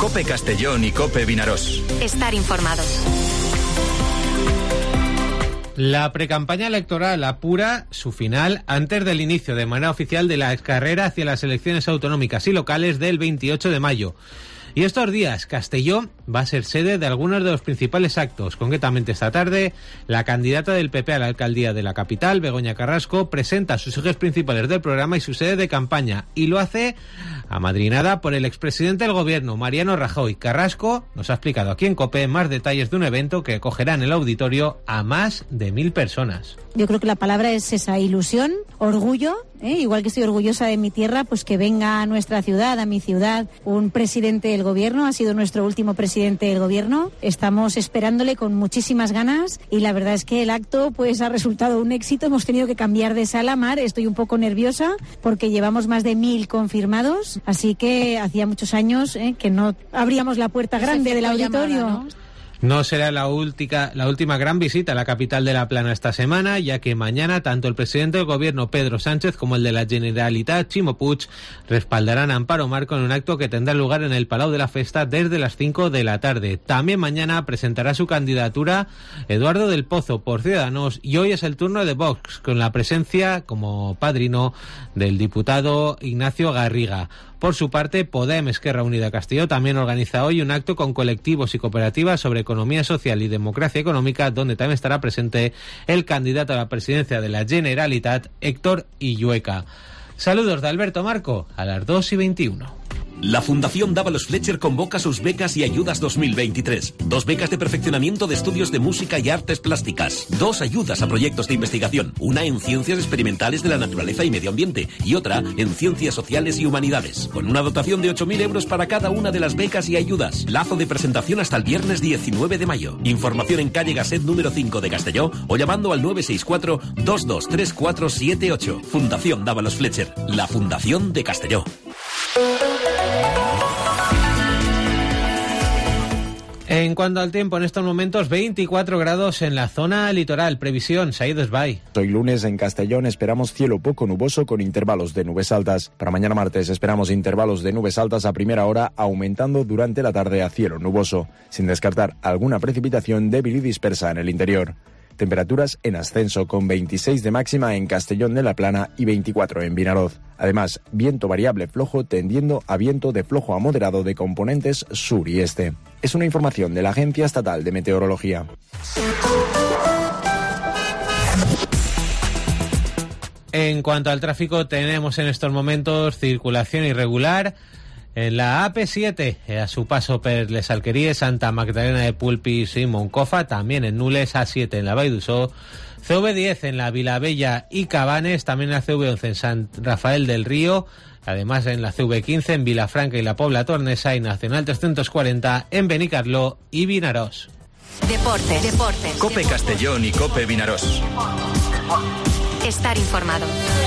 COPE Castellón y COPE Vinaròs. Estar informado. La precampaña electoral apura su final antes del inicio de manera oficial de la carrera hacia las elecciones autonómicas y locales del 28 de mayo. Y estos días, Castelló va a ser sede de algunos de los principales actos. Concretamente esta tarde, la candidata del PP a la alcaldía de la capital, Begoña Carrasco, presenta sus ejes principales del programa y su sede de campaña. Y lo hace amadrinada por el expresidente del gobierno, Mariano Rajoy. Carrasco nos ha explicado aquí en COPE más detalles de un evento que acogerá en el auditorio a más de 1.000 personas. Yo creo que la palabra es esa, ilusión, orgullo, igual que estoy orgullosa de mi tierra, pues que venga a nuestra ciudad, a mi ciudad, un presidente del gobierno, ha sido nuestro último presidente del gobierno, estamos esperándole con muchísimas ganas y la verdad es que el acto pues ha resultado un éxito, hemos tenido que cambiar de sala, Mar, estoy un poco nerviosa porque llevamos más de 1.000 confirmados, así que hacía muchos años que no abríamos la puerta grande del auditorio. Llamada, ¿no? No será la última gran visita a la capital de la Plana esta semana, ya que mañana tanto el presidente del gobierno Pedro Sánchez como el de la Generalitat Ximo Puig respaldarán a Amparo Marco en un acto que tendrá lugar en el Palau de la Festa desde las 5 de la tarde. También mañana presentará su candidatura Eduardo del Pozo por Ciudadanos y hoy es el turno de Vox, con la presencia como padrino del diputado Ignacio Garriga. Por su parte, Podem Esquerra Unida Castelló también organiza hoy un acto con colectivos y cooperativas sobre economía social y democracia económica, donde también estará presente el candidato a la presidencia de la Generalitat, Héctor Illueca. Saludos de Alberto Marco, a las 2:21. La Fundación Dávalos Fletcher convoca sus becas y ayudas 2023. 2 becas de perfeccionamiento de estudios de música y artes plásticas. 2 ayudas a proyectos de investigación. Una en ciencias experimentales de la naturaleza y medio ambiente y otra en ciencias sociales y humanidades. Con una dotación de 8.000 euros para cada una de las becas y ayudas. Plazo de presentación hasta el viernes 19 de mayo. Información en calle Gasset número 5 de Castelló o llamando al 964 223478. Fundación Dávalos Fletcher. La Fundación de Castelló. En cuanto al tiempo, en estos momentos 24 grados en la zona litoral. Previsión, Said Esbay. Hoy lunes en Castellón esperamos cielo poco nuboso con intervalos de nubes altas. Para mañana martes esperamos intervalos de nubes altas a primera hora, aumentando durante la tarde a cielo nuboso, sin descartar alguna precipitación débil y dispersa en el interior. Temperaturas en ascenso con 26 de máxima en Castellón de la Plana y 24 en Vinaròs. Además, viento variable flojo tendiendo a viento de flojo a moderado de componentes sur y este. Es una información de la Agencia Estatal de Meteorología. En cuanto al tráfico, tenemos en estos momentos circulación irregular en la AP7, a su paso per les Alqueries, Santa Magdalena de Polpís y Moncofa, también en Nules, A7 en la Vall d'Uixó, CV10 en la Vilabella y Cabanes, también en la CV11 en San Rafael del Río, además en la CV15 en Vilafranca y la Pobla Tornesa y Nacional 340 en Benicarló y Vinaròs. Deportes. COPE Castellón y COPE Vinaròs. Estar informado.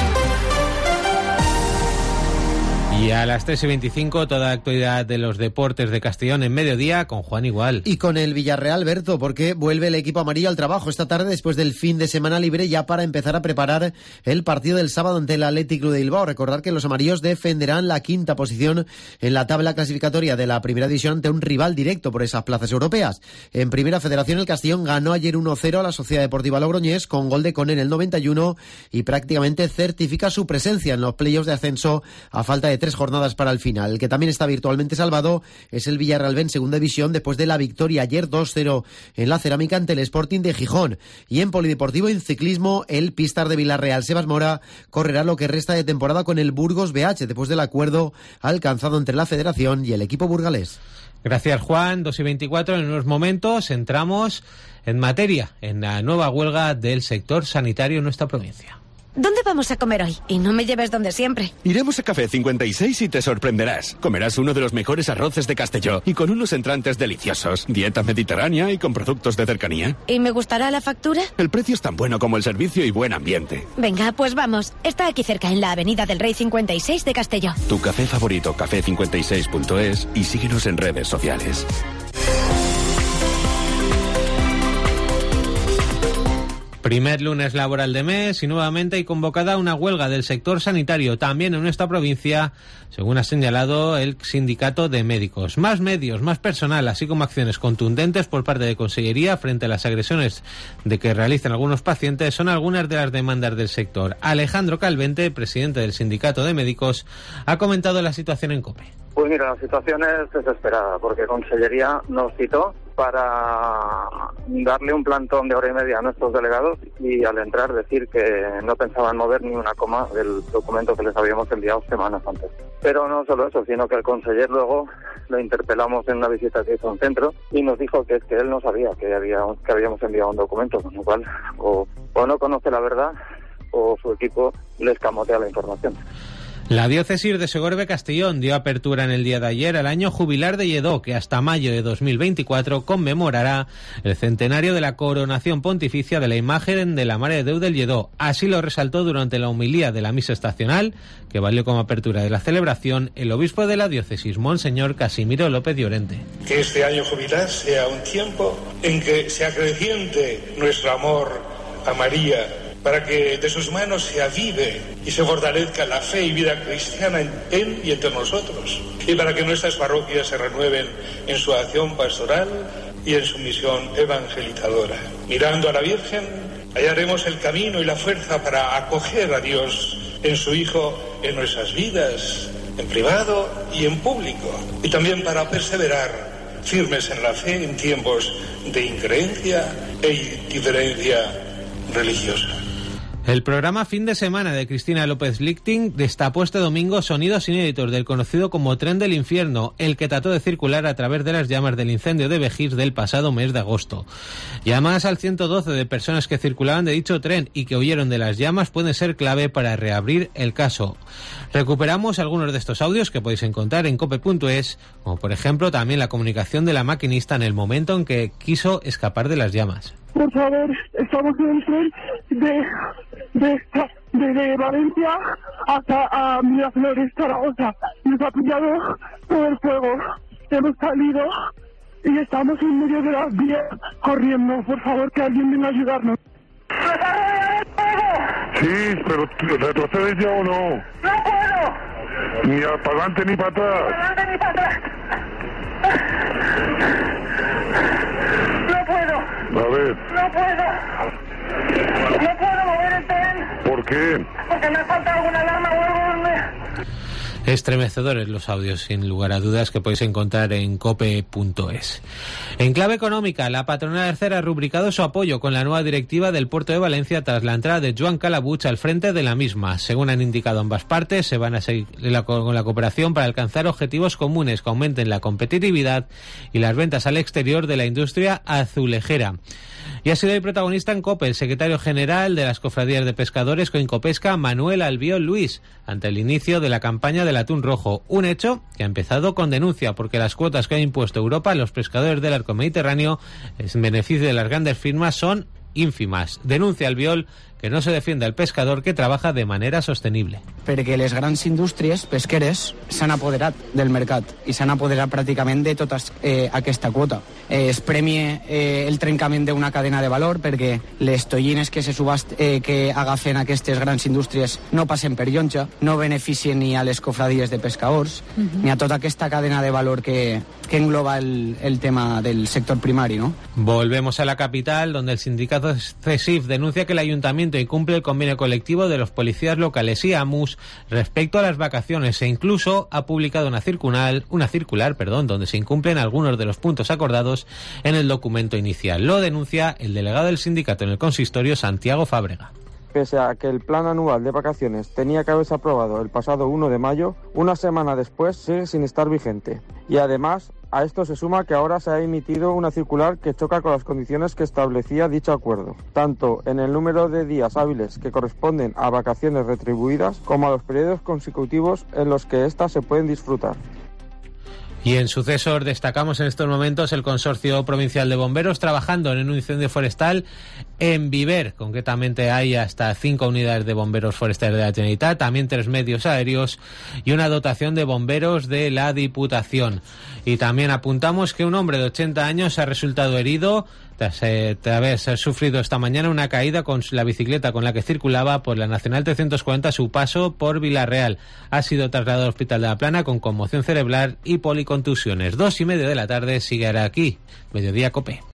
Y a las 3:25 toda la actualidad de los deportes de Castellón en mediodía con Juan Igual. Y con el Villarreal, Berto, porque vuelve el equipo amarillo al trabajo esta tarde después del fin de semana libre ya para empezar a preparar el partido del sábado ante el Athletic Club de Bilbao. Recordar que los amarillos defenderán la 5ª posición en la tabla clasificatoria de la primera división ante un rival directo por esas plazas europeas. En Primera Federación el Castellón ganó ayer 1-0 a la Sociedad Deportiva Logroñés con gol de Koné en el 91 y prácticamente certifica su presencia en los playoffs de ascenso a falta de 3 jornadas para el final. El que también está virtualmente salvado es el Villarreal B en segunda división después de la victoria ayer 2-0 en la Cerámica ante el Sporting de Gijón. Y en polideportivo y en ciclismo el pistar de Villarreal Sebas Mora correrá lo que resta de temporada con el Burgos BH después del acuerdo alcanzado entre la federación y el equipo burgalés. Gracias, Juan. 2:24. En unos momentos entramos en materia en la nueva huelga del sector sanitario en nuestra provincia. ¿Dónde vamos a comer hoy? Y no me lleves donde siempre. Iremos a Café 56 y te sorprenderás. Comerás uno de los mejores arroces de Castelló y con unos entrantes deliciosos. Dieta mediterránea y con productos de cercanía. ¿Y me gustará la factura? El precio es tan bueno como el servicio y buen ambiente. Venga, pues vamos. Está aquí cerca, en la Avenida del Rey 56 de Castelló. Tu café favorito, café56.es, y síguenos en redes sociales. Primer lunes laboral de mes y nuevamente hay convocada una huelga del sector sanitario, también en nuestra provincia, según ha señalado el sindicato de médicos. Más medios, más personal, así como acciones contundentes por parte de Consellería frente a las agresiones de que realizan algunos pacientes son algunas de las demandas del sector. Alejandro Calvente, presidente del sindicato de médicos, ha comentado la situación en COPE. Pues mira, la situación es desesperada, porque Consellería nos citó para darle un plantón de hora y media a nuestros delegados y al entrar decir que no pensaban mover ni una coma del documento que les habíamos enviado semanas antes. Pero no solo eso, sino que el conseller luego lo interpelamos en una visita que hizo a un centro y nos dijo que es que él no sabía que habíamos enviado un documento, con lo cual o no conoce la verdad o su equipo le escamotea la información. La diócesis de Segorbe-Castellón dio apertura en el día de ayer al año jubilar de Lledó, que hasta mayo de 2024 conmemorará el centenario de la coronación pontificia de la imagen de la Mare de Déu del Lledó. Así lo resaltó durante la homilía de la misa estacional, que valió como apertura de la celebración, el obispo de la diócesis, Monseñor Casimiro López Llorente. Que este año jubilar sea un tiempo en que se acreciente nuestro amor a María, para que de sus manos se avive y se fortalezca la fe y vida cristiana en y entre nosotros, y para que nuestras parroquias se renueven en su acción pastoral y en su misión evangelizadora. Mirando a la Virgen, hallaremos el camino y la fuerza para acoger a Dios en su Hijo en nuestras vidas, en privado y en público, y también para perseverar firmes en la fe en tiempos de increencia e indiferencia religiosa. El programa Fin de Semana de Cristina López Lichting destapó este domingo sonidos inéditos del conocido como Tren del Infierno, el que trató de circular a través de las llamas del incendio de Vejís del pasado mes de agosto. Llamadas al 112 de personas que circulaban de dicho tren y que huyeron de las llamas pueden ser clave para reabrir el caso. Recuperamos algunos de estos audios que podéis encontrar en cope.es, como por ejemplo también la comunicación de la maquinista en el momento en que quiso escapar de las llamas. Por favor, estamos en el tren de Valencia hasta Miraflores, Zaragoza. Nos ha pillado todo el fuego. Hemos salido y estamos en medio de las vías corriendo. Por favor, que alguien venga a ayudarnos. Sí, pero ¿retrocedes ya o no? ¡No puedo! Ni para adelante ni para atrás. ¡Para adelante ni para atrás! ¡No puedo! A ver. ¡No puedo! ¡No puedo mover el tren! ¿Por qué? Porque me falta alguna alarma o algo. Estremecedores los audios, sin lugar a dudas, que podéis encontrar en cope.es. En clave económica, la patronal Ercer ha rubricado su apoyo con la nueva directiva del Puerto de Valencia tras la entrada de Joan Calabuig al frente de la misma. Según han indicado ambas partes, se van a seguir con la cooperación para alcanzar objetivos comunes que aumenten la competitividad y las ventas al exterior de la industria azulejera. Y ha sido el protagonista en COPE el secretario general de las cofradías de pescadores Coincopesca, Manuel Albiol Luis, ante el inicio de la campaña del atún rojo. Un hecho que ha empezado con denuncia porque las cuotas que ha impuesto Europa a los pescadores del arco mediterráneo en beneficio de las grandes firmas son ínfimas. Denuncia Albiol que no se defiende al pescador que trabaja de manera sostenible. Perquè les grans indústries pesqueres s'han apoderat del mercat i s'han apoderat pràcticament de tota aquesta quota. Es premia el trencament d'una cadena de valor perquè les tollines que agafen aquestes grans indústries no passen per llonja, no beneficien ni a les cofradies de pescadors ni a tota aquesta cadena de valor que engloba el tema del sector primari, ¿no? Volvemos a la capital, donde el sindicato CESIF denuncia que el ayuntamiento incumple el convenio colectivo de los policías locales y AMUS respecto a las vacaciones e incluso ha publicado una circular, donde se incumplen algunos de los puntos acordados en el documento inicial. Lo denuncia el delegado del sindicato en el consistorio, Santiago Fábrega. Pese a que el plan anual de vacaciones tenía que haberse aprobado el pasado 1 de mayo, una semana después sigue sin estar vigente. Y además, a esto se suma que ahora se ha emitido una circular que choca con las condiciones que establecía dicho acuerdo, tanto en el número de días hábiles que corresponden a vacaciones retribuidas como a los periodos consecutivos en los que éstas se pueden disfrutar. Y en sucesos destacamos en estos momentos el Consorcio Provincial de Bomberos trabajando en un incendio forestal En Viver, concretamente, hay hasta 5 unidades de bomberos forestales de la Generalitat, también 3 medios aéreos y una dotación de bomberos de la Diputación. Y también apuntamos que un hombre de 80 años ha resultado herido tras haber sufrido esta mañana una caída con la bicicleta con la que circulaba por la Nacional 340 a su paso por Vilarreal. Ha sido trasladado al Hospital de La Plana con conmoción cerebral y policontusiones. 2:30 de la tarde, sigue aquí, Mediodía Cope.